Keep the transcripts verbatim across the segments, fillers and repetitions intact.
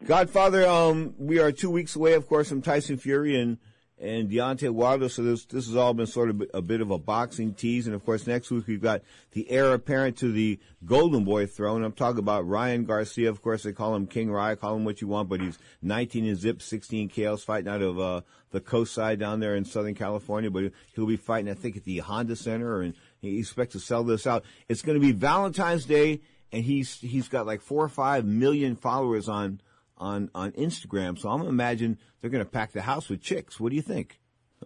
Godfather, um, we are two weeks away, of course, from Tyson Fury and, and Deontay Wilder, so this, this has all been sort of a bit of a boxing tease. And, of course, next week we've got the heir apparent to the Golden Boy throne. I'm talking about Ryan Garcia. Of course, they call him King Ryan, call him what you want, but he's nineteen and zip, sixteen K Os, fighting out of uh, the coast side down there in Southern California. But he'll be fighting, I think, at the Honda Center, and he expects to sell this out. It's going to be Valentine's Day, and he's he's got like four or five million followers on on on Instagram. So I'm gonna imagine they're gonna pack the house with chicks. What do you think?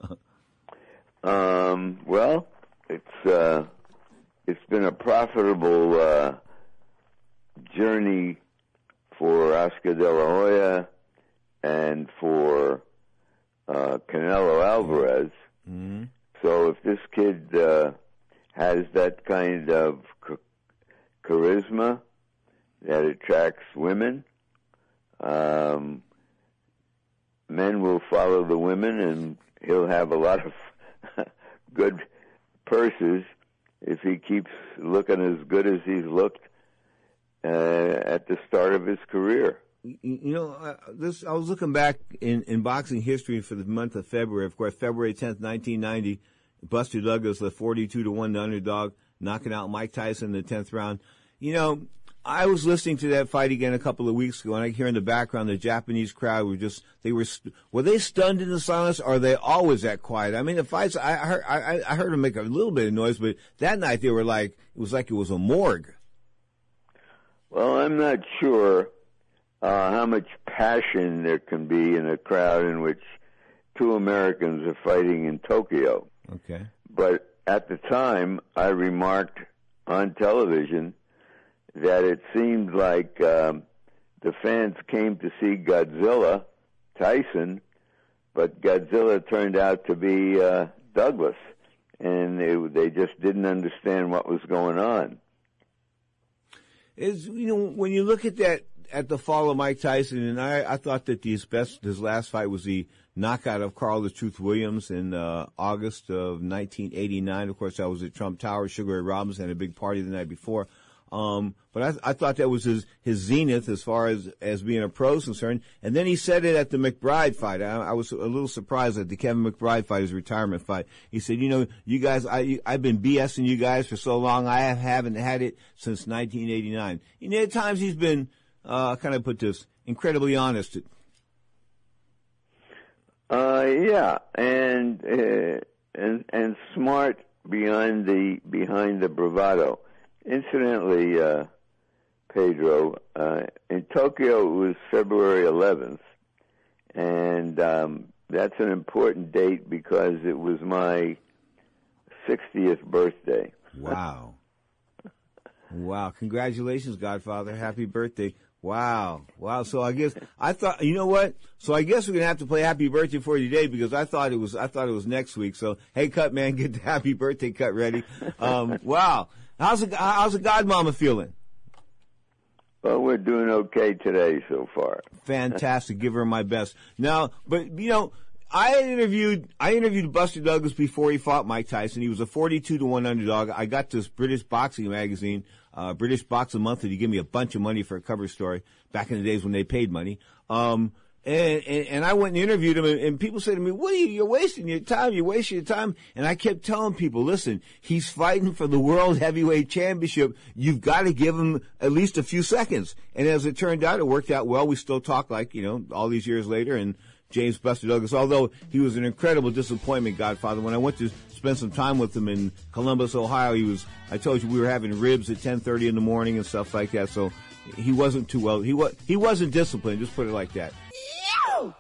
um, well, it's uh, it's been a profitable uh, journey for Oscar De La Hoya and for uh, Canelo Alvarez. Mm-hmm. So if this kid uh, has that kind of ch- charisma that attracts women, Um, men will follow the women, and he'll have a lot of good purses if he keeps looking as good as he's looked uh, at the start of his career. You know, uh, this I was looking back in, in boxing history for the month of February. Of course, February tenth, nineteen ninety, Buster Douglas, the forty-two to one underdog, knocking out Mike Tyson in the tenth round. You know, I was listening to that fight again a couple of weeks ago, and I hear in the background the Japanese crowd were just, they were, were they stunned into silence, or are they always that quiet? I mean, the fights, I heard, I, I heard them make a little bit of noise, but that night they were like, it was like it was a morgue. Well, I'm not sure uh, how much passion there can be in a crowd in which two Americans are fighting in Tokyo. Okay. But at the time, I remarked on television that it seemed like um, the fans came to see Godzilla, Tyson, but Godzilla turned out to be uh, Douglas, and they, they just didn't understand what was going on. Is, you know, when you look at that, at the fall of Mike Tyson, and I, I thought that his best, his last fight was the knockout of Carl the Truth Williams in uh, August of nineteen eighty-nine. Of course, that was at Trump Tower. Sugar Ray Robinson had a big party the night before. Um, but I, I thought that was his, his zenith as far as, as being a pro is concerned. And then he said it at the McBride fight. I, I was a little surprised at the Kevin McBride fight, his retirement fight. He said, you know, you guys, I, I've been BSing you guys for so long. I have, haven't had it since nineteen eighty-nine. You know, at times he's been, uh, kind of put this, incredibly honest. Uh, yeah, and, uh, and, and smart beyond the, behind the bravado. Incidentally, uh, Pedro, uh, in Tokyo it was February eleventh, and um, that's an important date because it was my sixtieth birthday. Wow. Wow. Congratulations, Godfather. Happy birthday. Wow. Wow. So I guess, I thought, you know what? So I guess we're going to have to play happy birthday for you today because I thought it was, I thought it was next week. So, hey, cut man, get the happy birthday cut ready. Um, wow. How's the, how's the godmama feeling? Well, we're doing okay today so far. Fantastic. Give her my best. Now, but, you know, I interviewed, I interviewed Buster Douglas before he fought Mike Tyson. He was a forty-two to one underdog. I got this British boxing magazine, uh, British Boxing Monthly, to give me a bunch of money for a cover story back in the days when they paid money. Um, And, and, and I went and interviewed him, and, and people said to me, what are you, you're wasting your time, you're wasting your time. And I kept telling people, listen, he's fighting for the World Heavyweight Championship. You've got to give him at least a few seconds. And as it turned out, it worked out well. We still talk like, you know, all these years later, and James Buster Douglas, although he was an incredible disappointment, Godfather. When I went to spend some time with him in Columbus, Ohio, he was, I told you we were having ribs at ten thirty in the morning and stuff like that. So he wasn't too well, he was, he wasn't disciplined, just put it like that. Doctor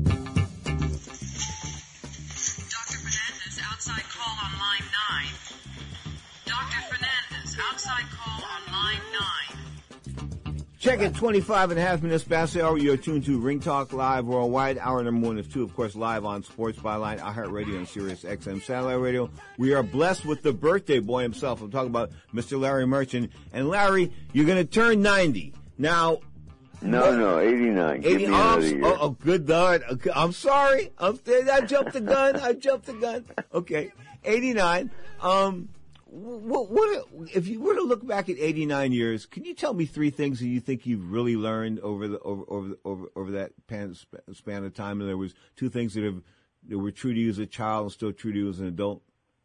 Fernandez, outside call on line nine. Doctor Fernandez, outside call on line nine. Check it, twenty-five and a half minutes past the hour. You're tuned to Ring Talk Live Worldwide. Hour number one of two, of course, live on Sports Byline, iHeartRadio, and Sirius X M Satellite Radio. We are blessed with the birthday boy himself. I'm talking about Mister Larry Merchant. And Larry, you're going to turn ninety. Now, No, what? no, eighty-nine. eighty, Give me oh, another year. Oh, oh, good Lord. Okay, I'm sorry. I'm, I jumped the gun. I jumped the gun. Okay. eighty-nine. Um, what, what if you were to look back at eighty-nine years? Can you tell me three things that you think you've really learned over the over over over, over that pan, span of time? And there was two things that have that were true to you as a child and still true to you as an adult.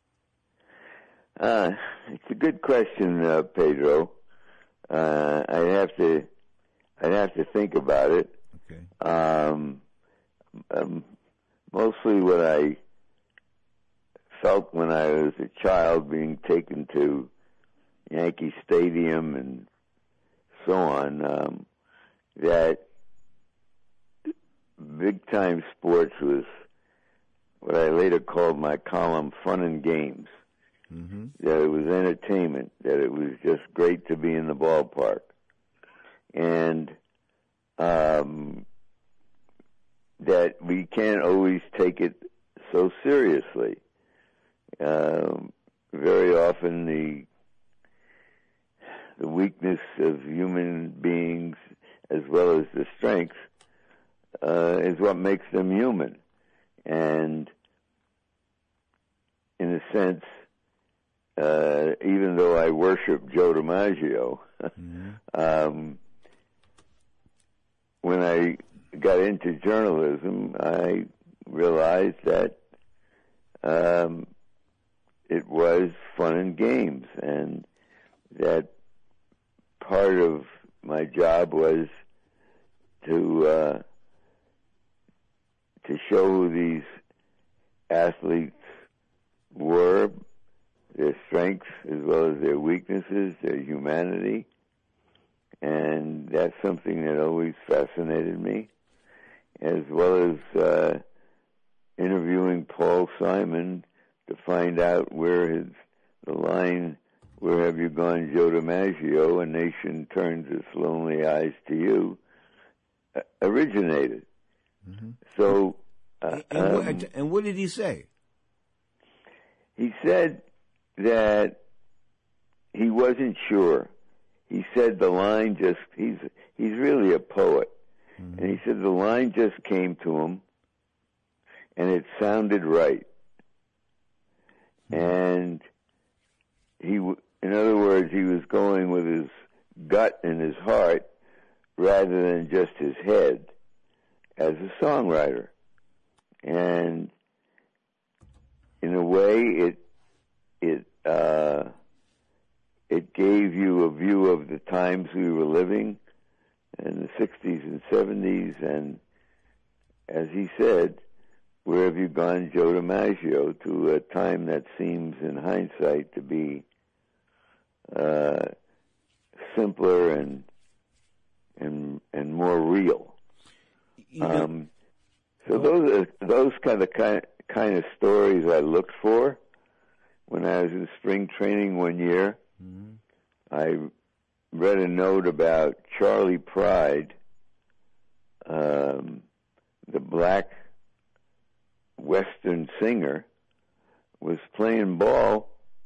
Uh, it's a good question, uh, Pedro. Uh, I'd have to, I'd have to think about it. Okay. Um, um, mostly what I felt when I was a child, being taken to Yankee Stadium and so on, um, that big-time sports was what I later called my column, Fun and Games. Mm-hmm. That it was entertainment, that it was just great to be in the ballpark. And um, that we can't always take it so seriously. Um, very often the the weakness of human beings as well as the strength uh, is what makes them human. And in a sense, Uh, even though I worship Joe DiMaggio, mm-hmm. um, when I got into journalism, I realized that um, it was fun and games, and that part of my job was to uh, to show who these athletes were, their strengths as well as their weaknesses, their humanity. And that's something that always fascinated me, as well as uh, interviewing Paul Simon to find out where his the line, "Where have you gone, Joe DiMaggio? A nation turns its lonely eyes to you," uh, originated. Mm-hmm. So, uh, and, um, what, and what did he say? He said that he wasn't sure. He said the line just, he's he's really a poet. Mm-hmm. And he said the line just came to him and it sounded right. Mm-hmm. And he, in other words, he was going with his gut and his heart rather than just his head as a songwriter. And in a way, it It uh, it gave you a view of the times we were living in the sixties and seventies, and as he said, "Where have you gone, Joe DiMaggio?" to a time that seems, in hindsight, to be uh, simpler and and and more real. Um, so those are those kind of kind kind of stories I looked for. When I was in spring training one year, mm-hmm. I read a note about Charlie Pride, um, the black Western singer, was playing ball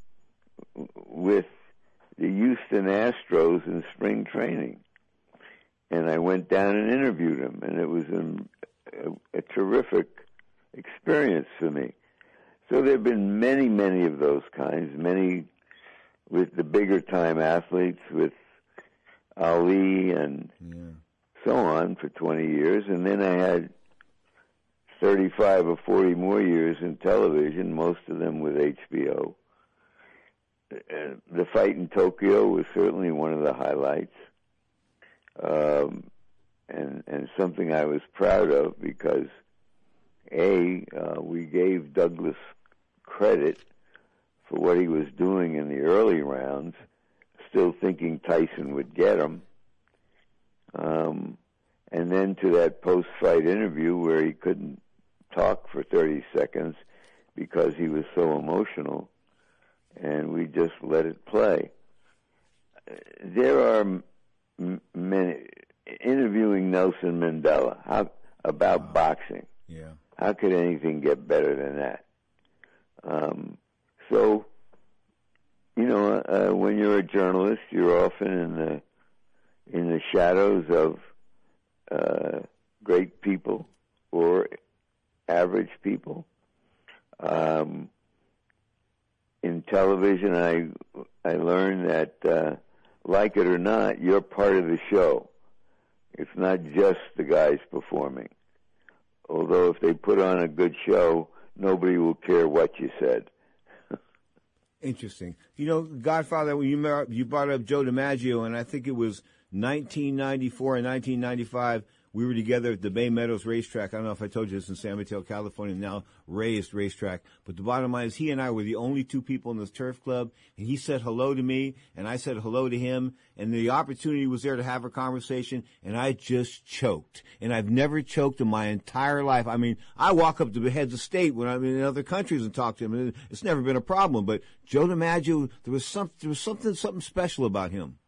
with the Houston Astros in spring training. And I went down and interviewed him, and it was a, a, a terrific experience for me. So there have been many, many of those kinds, many with the bigger time athletes, with Ali and yeah. so on for twenty years. And then I had thirty-five or forty more years in television, most of them with H B O. Uh, the fight in Tokyo was certainly one of the highlights, um, and, and something I was proud of because, A, uh, we gave Douglas credit for what he was doing in the early rounds, still thinking Tyson would get him. Um, and then to that post-fight interview where he couldn't talk for thirty seconds because he was so emotional, and we just let it play. There are m- many, interviewing Nelson Mandela how, about wow. boxing. Yeah. How could anything get better than that? Um, so, you know, uh, when you're a journalist, you're often in the in the shadows of uh, great people or average people. Um, in television, I I learned that, uh, like it or not, you're part of the show. It's not just the guys performing. Although if they put on a good show, nobody will care what you said. Interesting. You know, Godfather, when you mar- you brought up Joe DiMaggio, and I think it was nineteen ninety-four and nineteen ninety-five, we were together at the Bay Meadows racetrack. I don't know if I told you this, in San Mateo, California, now raised racetrack. But the bottom line is he and I were the only two people in this turf club, and he said hello to me, and I said hello to him, and the opportunity was there to have a conversation, and I just choked. And I've never choked in my entire life. I mean, I walk up to the heads of state when I'm in other countries and talk to him, and it's never been a problem. But Joe DiMaggio, there was some, there was something, something special about him.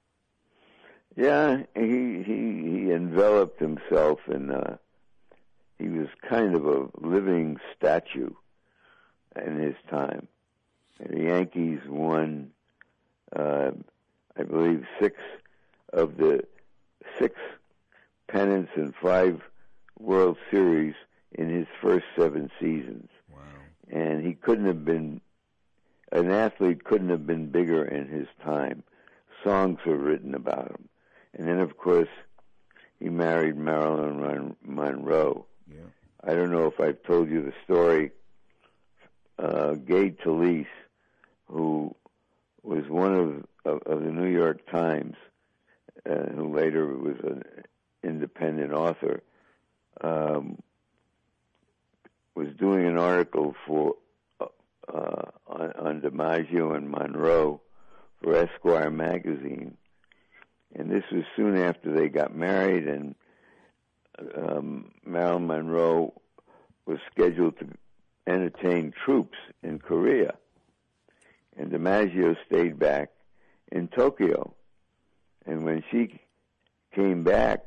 Yeah, he he he enveloped himself in. Uh, he was kind of a living statue in his time. And the Yankees won, uh, I believe, six of the six pennants and five World Series in his first seven seasons. Wow! And he couldn't have been an athlete. Couldn't have been bigger in his time. Songs were written about him. And then, of course, he married Marilyn Mon- Monroe. Yeah. I don't know if I've told you the story. Uh, Gay Talese, who was one of, of, of the New York Times, uh, who later was an independent author, um, was doing an article for uh, uh, on, on DiMaggio and Monroe for Esquire magazine. And this was soon after they got married, and um, Marilyn Monroe was scheduled to entertain troops in Korea. And DiMaggio stayed back in Tokyo. And when she came back,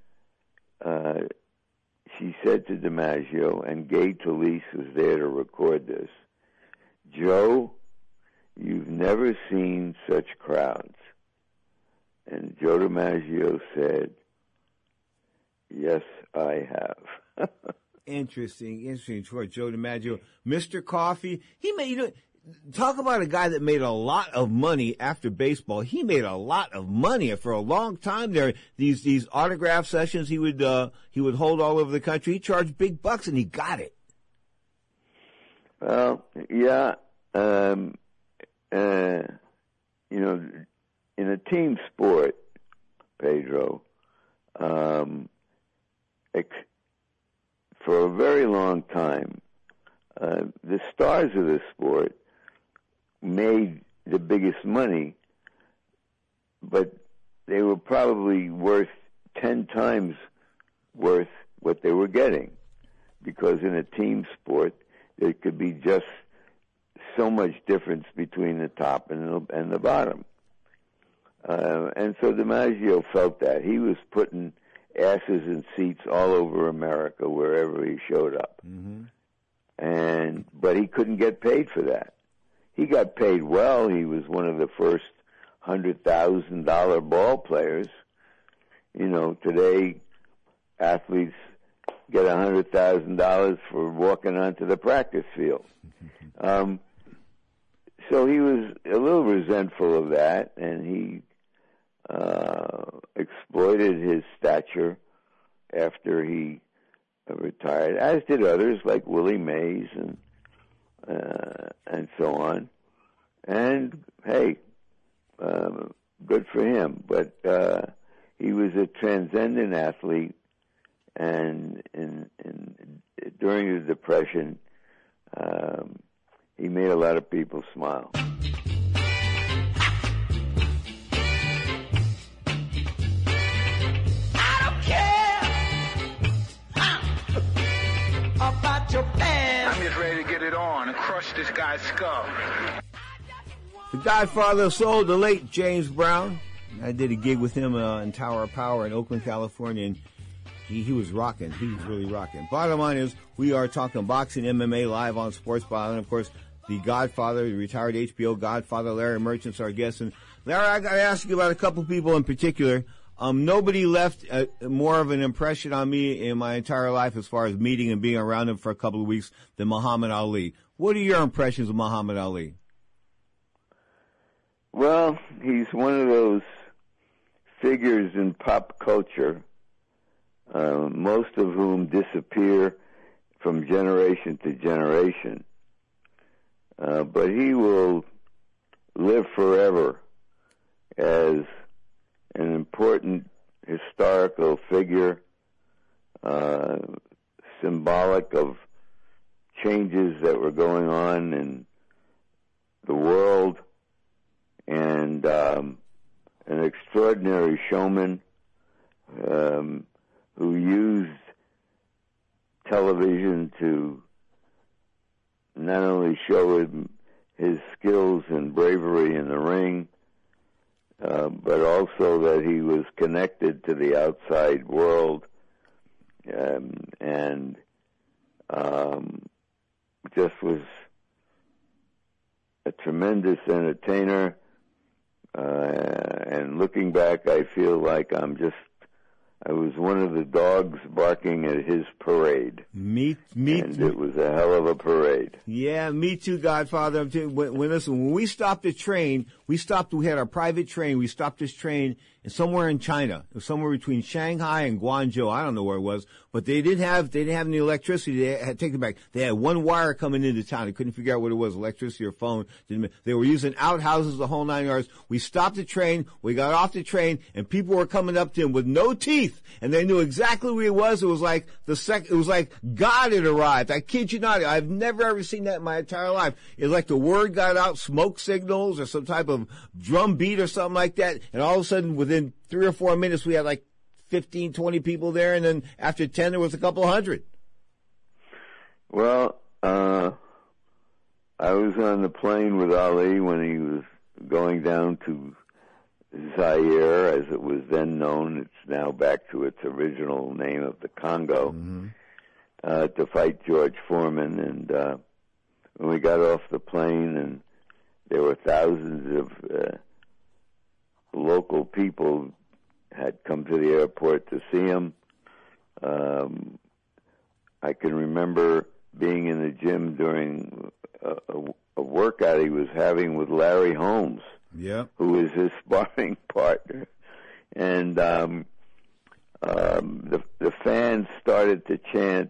uh, she said to DiMaggio, and Gay Talese was there to record this, "Joe, you've never seen such crowds." And Joe DiMaggio said, "Yes, I have." Interesting, interesting. For Joe DiMaggio, Mister Coffee, he made, you know, talk about a guy that made a lot of money after baseball. He made a lot of money for a long time there. These these autograph sessions he would uh, he would hold all over the country. He charged big bucks, and he got it. Well, yeah, um, uh, you know. In a team sport, Pedro, um, ex- for a very long time, uh, the stars of the sport made the biggest money, but they were probably worth ten times worth what they were getting, because in a team sport, there could be just so much difference between the top and the, and the bottom. Uh, and so DiMaggio felt that. He was putting asses in seats all over America wherever he showed up. Mm-hmm. And but he couldn't get paid for that. He got paid well. He was one of the first one hundred thousand dollars ball players. You know, today athletes get one hundred thousand dollars for walking onto the practice field. Um, so he was a little resentful of that, and he uh, exploited his stature after he uh, retired, as did others like Willie Mays and uh, and so on. And hey, um, good for him. But uh, he was a transcendent athlete, and in, in during the Depression, um, he made a lot of people smile. I'm just ready to get it on and crush this guy's skull. The Godfather of Soul, the late James Brown. I did a gig with him uh, in Tower of Power in Oakland, California, and he, he was rocking. He was really rocking. Bottom line is, we are talking boxing, M M A live on Sports Byline. And of course, the Godfather, the retired H B O Godfather, Larry Merchant's our guest. And Larry, I got to ask you about a couple people in particular. Um, nobody left uh, more of an impression on me in my entire life as far as meeting and being around him for a couple of weeks than Muhammad Ali. What are your impressions of Muhammad Ali? Well, he's one of those figures in pop culture, uh, most of whom disappear from generation to generation. Uh, but he will live forever as an important historical figure, uh, symbolic of changes that were going on in the world, and um, an extraordinary showman um, who used television to not only show him his skills and bravery in the ring, uh, but also that he was connected to the outside world, um, and um, just was a tremendous entertainer. Uh, and looking back, I feel like I'm just, I was one of the dogs barking at his parade. Me, me, and it was a hell of a parade. Yeah, me too, Godfather. I'm too, when, when, listen, when we stopped the train, we stopped, we had our private train, we stopped this train somewhere in China. It was somewhere between Shanghai and Guangzhou. I don't know where it was, but they didn't have, they didn't have any electricity. They had taken it back. They had one wire coming into town. They couldn't figure out what it was, electricity or phone. Didn't, they were using outhouses the whole nine yards. We stopped the train. We got off the train, and people were coming up to him with no teeth, and they knew exactly who he was. It was like the sec, it was like God had arrived. I kid you not. I've never ever seen that in my entire life. It's like the word got out, smoke signals or some type of drum beat or something like that, and all of a sudden within three or four minutes we had like fifteen, twenty people there, and then after ten there was a couple hundred. Well, uh, I was on the plane with Ali when he was going down to Zaire, as it was then known. It's now back to its original name of the Congo, mm-hmm. uh, to fight George Foreman. And uh, when we got off the plane, and there were thousands of uh, local people had come to the airport to see him. Um, I can remember being in the gym during a, a, a workout he was having with Larry Holmes, yeah, who was his sparring partner. And um, um, the, the fans started to chant,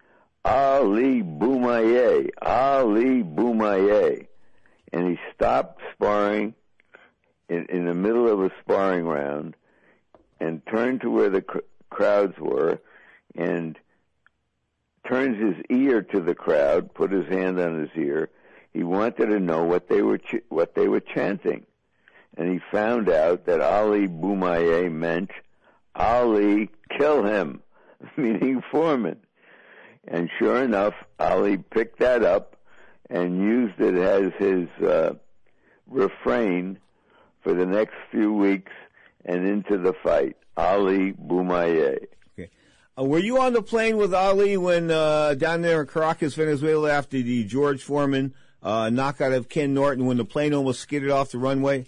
Ali Boumaier, Ali Boumaier. And he stopped sparring in, in the middle of a sparring round and turned to where the cr- crowds were and turns his ear to the crowd, put his hand on his ear. He wanted to know what they were ch- what they were chanting. And he found out that Ali Boumaier meant Ali, kill him, meaning Foreman. And sure enough, Ali picked that up and used it as his uh, refrain for the next few weeks and into the fight. Ali Boumaier. Okay. Uh, were you on the plane with Ali when uh, down there in Caracas, Venezuela, after the George Foreman uh, knockout of Ken Norton, when the plane almost skidded off the runway?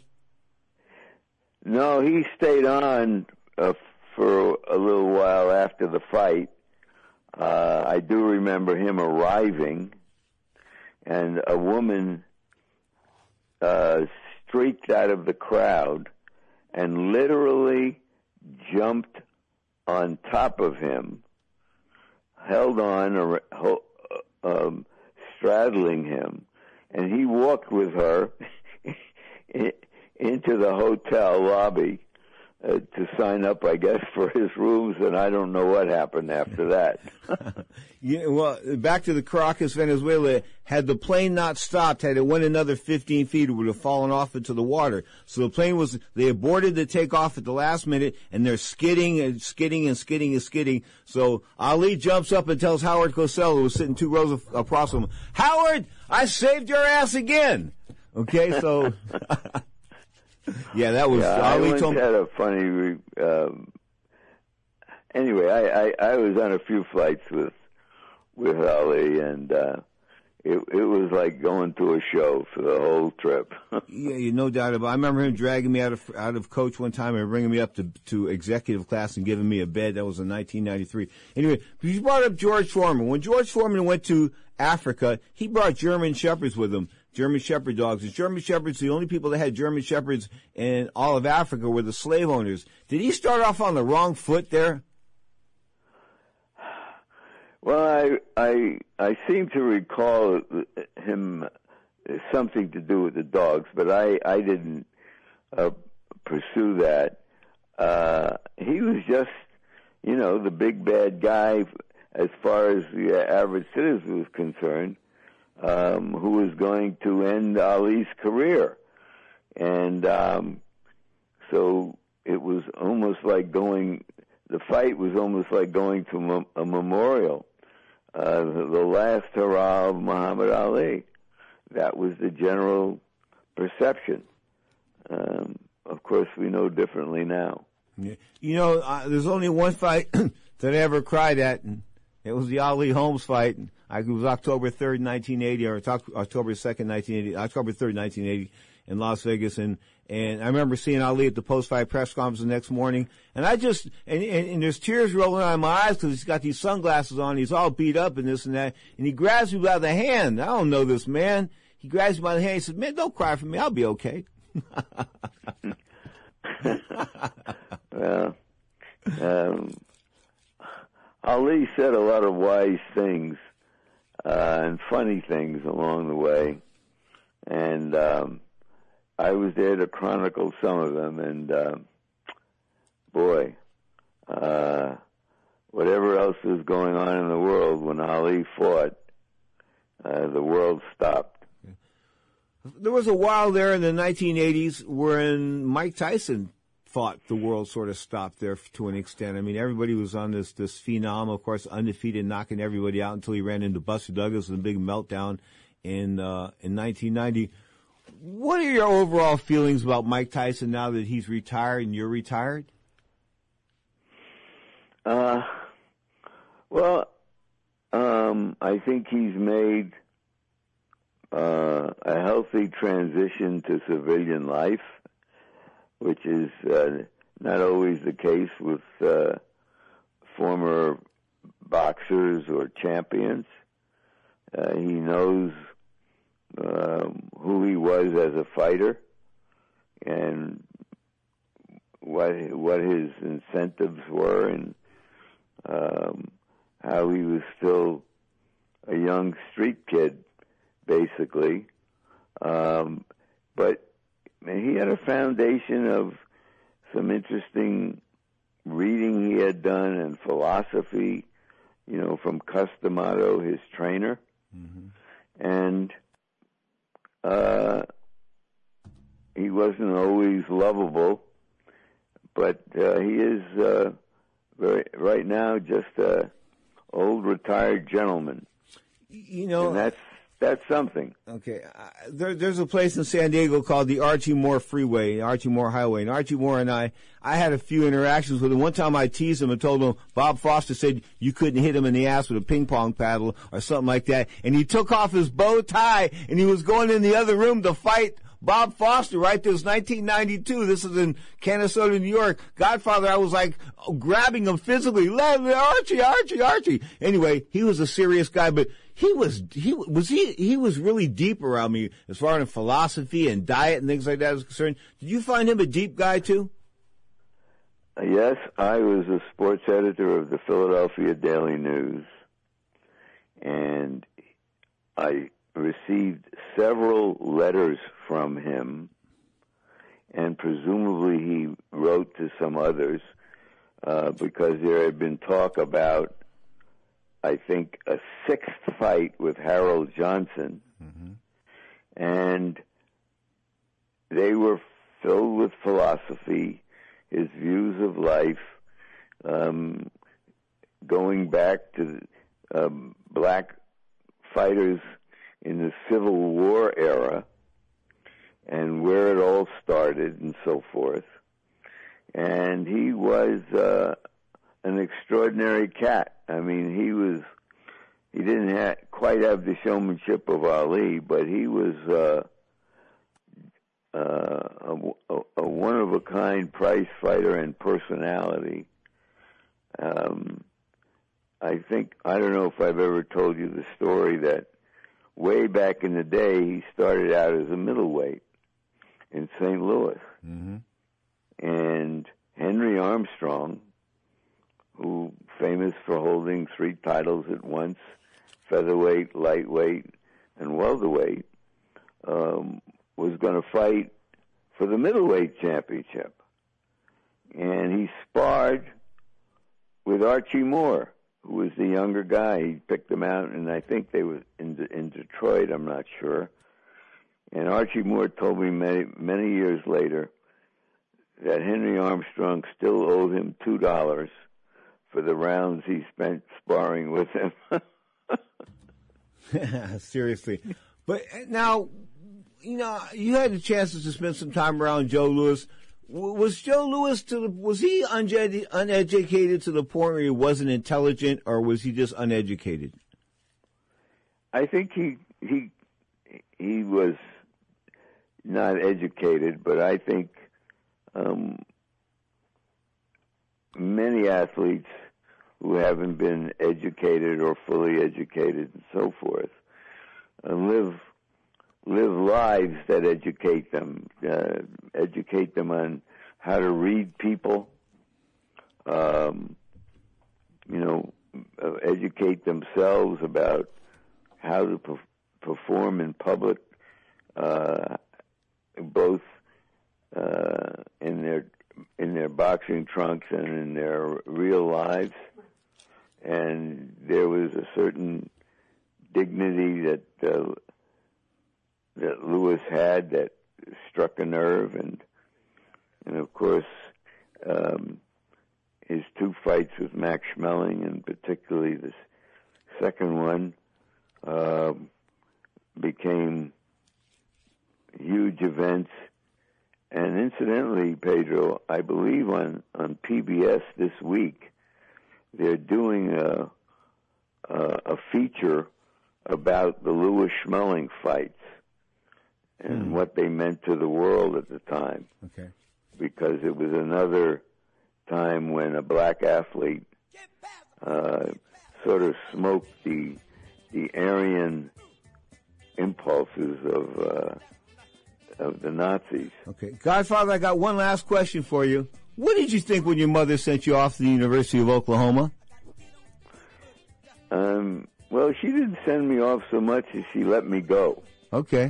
No, he stayed on uh, for a little while after the fight. Uh, I do remember him arriving, and a woman uh, streaked out of the crowd and literally jumped on top of him, held on, or, um, straddling him, and he walked with her into the hotel lobby uh, to sign up, I guess, for his rooms, and I don't know what happened after that. Yeah, well, back to the Caracas, Venezuela, had the plane not stopped, had it went another fifteen feet, it would have fallen off into the water. So the plane was, they aborted the takeoff at the last minute, and they're skidding and skidding and skidding and skidding. So Ali jumps up and tells Howard Cosell, who was sitting two rows across from him, Howard, I saved your ass again. Okay, so... Yeah, that was. Yeah, Ali I once told had a funny. Um, anyway, I, I, I was on a few flights with with Ali, and uh, it it was like going to a show for the whole trip. Yeah, you no doubt about it. I remember him dragging me out of out of coach one time and bringing me up to to executive class and giving me a bed. That was in nineteen ninety-three. Anyway, you brought up George Foreman. When George Foreman went to Africa, he brought German shepherds with him. German Shepherd dogs. And German Shepherds, the only people that had German Shepherds in all of Africa were the slave owners. Did he start off on the wrong foot there? Well, I I I seem to recall him something to do with the dogs, but I I didn't uh, pursue that. Uh, he was just, you know, the big bad guy as far as the average citizen was concerned, um, who was going to end Ali's career, and um, so it was almost like going. The fight was almost like going to a memorial. Uh, the, the last hurrah of Muhammad Ali. That was the general perception. Um, of course, we know differently now. Yeah. You know, uh, there's only one fight that I ever cried at, and it was the Ali Holmes fight. And I, it was October third, nineteen eighty, or October second, nineteen eighty, October third, nineteen eighty, in Las Vegas. And And I remember seeing Ali at the post-fight press conference the next morning, and I just, and, and, and there's tears rolling out of my eyes because he's got these sunglasses on, he's all beat up and this and that, and he grabs me by the hand. I don't know this man. He grabs me by the hand, he says, man, don't cry for me, I'll be okay. Well, um, Ali said a lot of wise things, uh, and funny things along the way, and, um, I was there to chronicle some of them, and uh, boy, uh, whatever else was going on in the world, when Ali fought, uh, the world stopped. There was a while there in the nineteen eighties when Mike Tyson fought, the world sort of stopped there to an extent. I mean, everybody was on this this phenom, of course, undefeated, knocking everybody out until he ran into Buster Douglas in a big meltdown in uh, in nineteen ninety. What are your overall feelings about Mike Tyson now that he's retired and you're retired? Uh, well, um, I think he's made uh, a healthy transition to civilian life, which is uh, not always the case with uh, former boxers or champions. Uh, he knows Um, who he was as a fighter and what what his incentives were, and um, how he was still a young street kid, basically. Um, but he had a foundation of some interesting reading he had done and philosophy, you know, from Cus D'Amato, his trainer. Mm-hmm. And Uh, he wasn't always lovable, but uh, he is uh, very, right now just a old retired gentleman. You know, and that's that's something. Okay, uh, there, there's a place in San Diego called the Archie Moore Freeway, Archie Moore Highway, and Archie Moore and I, I had a few interactions with him. One time I teased him and told him Bob Foster said you couldn't hit him in the ass with a ping pong paddle or something like that, and he took off his bow tie and he was going in the other room to fight Bob Foster, right? This was nineteen ninety-two. This is in Canastota, New York. Godfather, I was like grabbing him physically. Archie, Archie, Archie. Anyway, he was a serious guy, but he was, he was, he, he was really deep around me as far as philosophy and diet and things like that is concerned. Did you find him a deep guy too? Yes, I was a sports editor of the Philadelphia Daily News, and I received several letters from him, and presumably he wrote to some others, uh, because there had been talk about, I think, a sixth fight with Harold Johnson, mm-hmm. and they were filled with philosophy, his views of life, um, going back to um, black fighters in the Civil War era and where it all started and so forth. And he was uh, an extraordinary cat. I mean, he was, he didn't ha- quite have the showmanship of Ali, but he was uh, uh, a, a one-of-a-kind prize fighter and personality. Um, I think, I don't know if I've ever told you the story that way back in the day, he started out as a middleweight in Saint Louis. Mm-hmm. And Henry Armstrong, who famous for holding three titles at once, featherweight, lightweight, and welterweight, um, was going to fight for the middleweight championship. And he sparred with Archie Moore, who was the younger guy. He picked him out, and I think they were in, in Detroit, I'm not sure. And Archie Moore told me many, many years later that Henry Armstrong still owed him two dollars for the rounds he spent sparring with him. Seriously. But now, you know, you had the chances to spend some time around Joe Louis. Was Joe Louis to the, was he uned- uneducated to the point where he wasn't intelligent, or was he just uneducated? I think he he he was not educated, but I think um, many athletes who haven't been educated or fully educated and so forth uh, live live lives that educate them, uh, educate them on how to read people, um, you know, uh, educate themselves about how to pe- perform in public, uh, both uh, in their in their boxing trunks and in their real lives. And there was a certain dignity that uh, that Louis had that struck a nerve, and and of course um, his two fights with Max Schmeling, and particularly the second one, uh, became huge events. And incidentally, Pedro, I believe on, on P B S this week, they're doing a, a, a feature about the Louis Schmeling fights and mm. what they meant to the world at the time. Okay. Because it was another time when a black athlete uh, sort of smoked the the Aryan impulses of uh, of the Nazis. Okay. Godfather, I got one last question for you. What did you think when your mother sent you off to the University of Oklahoma? Um, well, she didn't send me off so much as she let me go. Okay.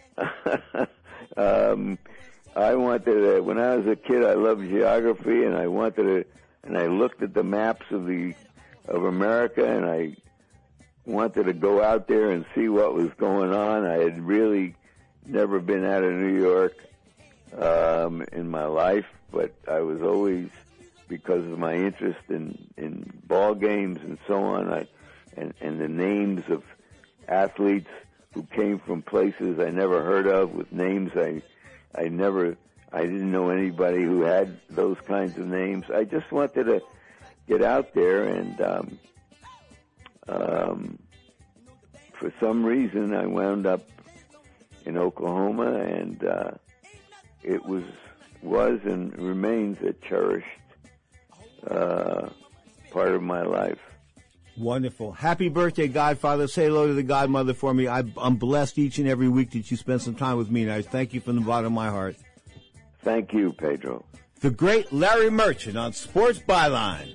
um, I wanted to, when I was a kid, I loved geography, and I wanted to, and I looked at the maps of the of America, and I wanted to go out there and see what was going on. I had really never been out of New York um, in my life, but I was always, because of my interest in, in ball games and so on, I, and, and the names of athletes who came from places I never heard of, with names I I never, I didn't know anybody who had those kinds of names. I just wanted to get out there, and um, um, for some reason I wound up in Oklahoma, and uh, it was was and remains a cherished uh, part of my life. Wonderful. Happy birthday, Godfather. Say hello to the Godmother for me. I, I'm blessed each and every week that you spend some time with me, and I thank you from the bottom of my heart. Thank you, Pedro. The great Larry Merchant on Sports Byline.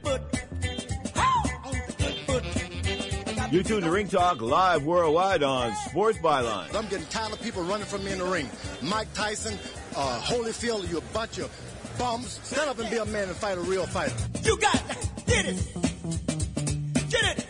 You tune to Ring Talk live worldwide on Sports Byline. I'm getting tired of people running from me in the ring. Mike Tyson, uh, Holyfield, you a bunch of bums. Stand up and be a man and fight a real fighter. You got it. Get it. Get it.